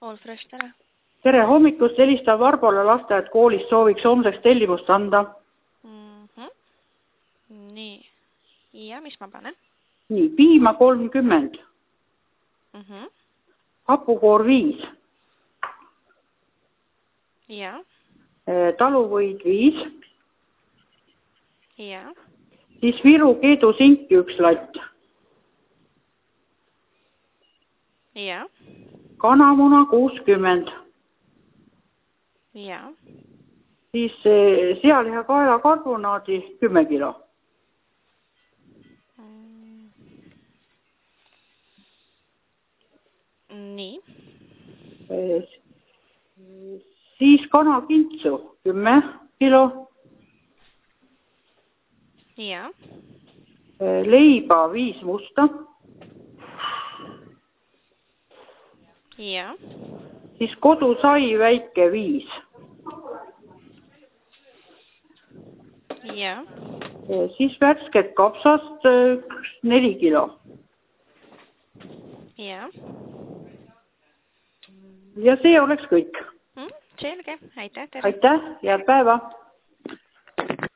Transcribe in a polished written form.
All fresh, tere. Tere hommikust, helistab Varbola lasteaed koolist, sooviks homseks tellimust anda. Nii. Ja mis ma panen? Nii, piima 30. Hapukoor 5. Ja. Taluvõid 5. Ja. Siis Viru Keedu sinki 1 latt. Ja. Kanamuna 60. Ja. Siis sealiha kaela karbonaadi 10 kilo. Nii. Siis kanakintsu 10 kilo. Ja. Leiba 5 musta. Ja. Siis kodusai väike 5. Ja. Siis värsket kapsast 4 kilo. Ja. Ja see oleks kõik. Selge, aitäh, tere. Aitäh, head päeva.